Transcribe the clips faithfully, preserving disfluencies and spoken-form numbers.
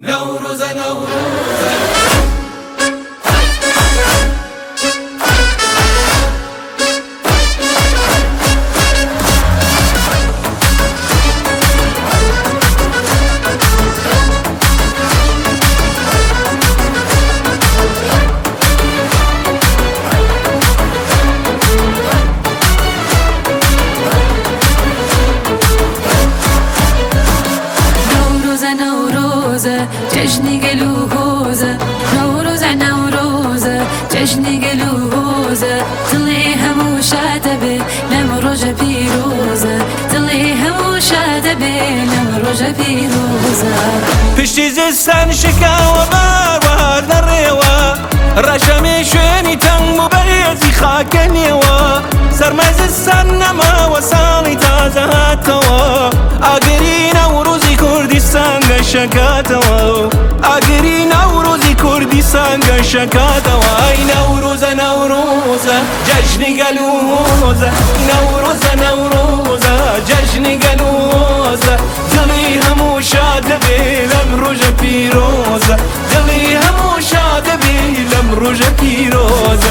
نوروز نوروز جشن گلوزه نوروز نوروز جشن گلوزه دلی همو شاده به نمروز پیروزه دلی همو شاده به نمروز پیروزه پشتی زستان شکا و بار نروا رشمی شونی تنگ و بیزی خاکنیوا سرمای زستان نما و سالی تازه هاتوا آگری نوروزی کردستان گشکاتوا آگری نوروزی کردستان گشکاتوا ای نوروز نوروز جشن گلوز نوروز نوروز جشن گلوز دلی همو شاد بیلم روز پیروز دلی همو شاد بیلم روز پیروز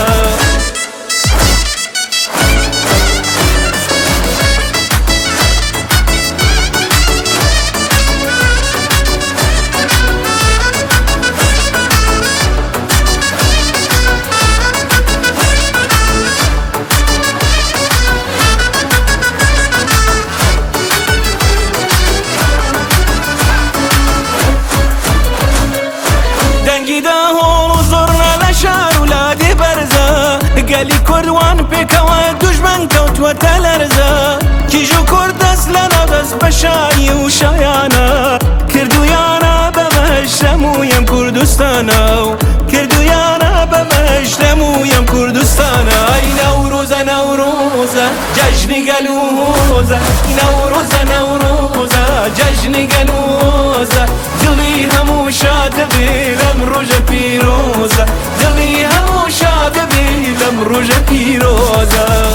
قالی کردوان پیکوا دشمن کوت و تلرزا کیجو کرد اصلا دست بشایی و شایانا کردویانا بمشتمویم کردستانا کردویانا بمشتمویم کردستانا ای نوروز نوروز جشن گلوز نوروز نوروز جشن گلوز دلی همو شاد بیلم روز پیروز دلی همو شاد بیلم روز پیروز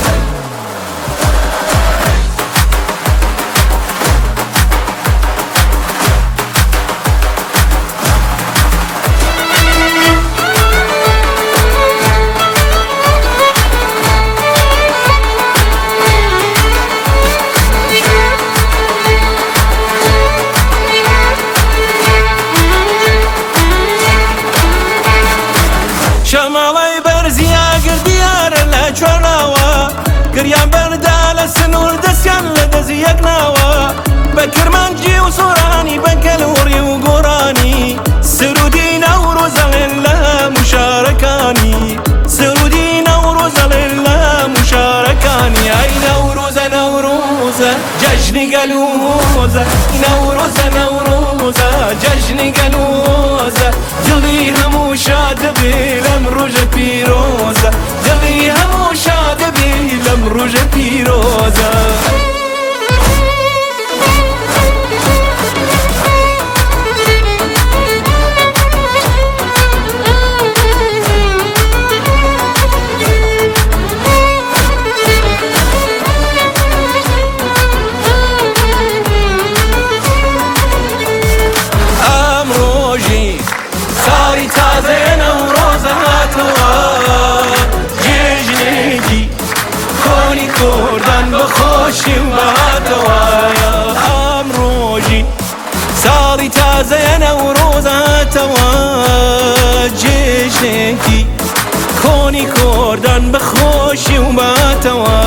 شمالای برزیا گردیار لچوراوا گریان بردال سنور دسیان لدز یک ناوا بکرمانجی و سورانی بکلوری و گورانی سرودی نوروز لله مشارکانی سرودی نوروز لله مشارکانی ای نوروز نوروز جشن گلوز نوروز نوروز جشن گلوز دلی همو شاد بیلم روز پیروز دلی همو شاد بیلم روز پیروز تازه نوروز هاتوا جشنگی کنی کردن بخوشی و هاتوا امروزی سالی تازه نوروز هاتوا جشنگی کنی کردن بخوشی و هاتوا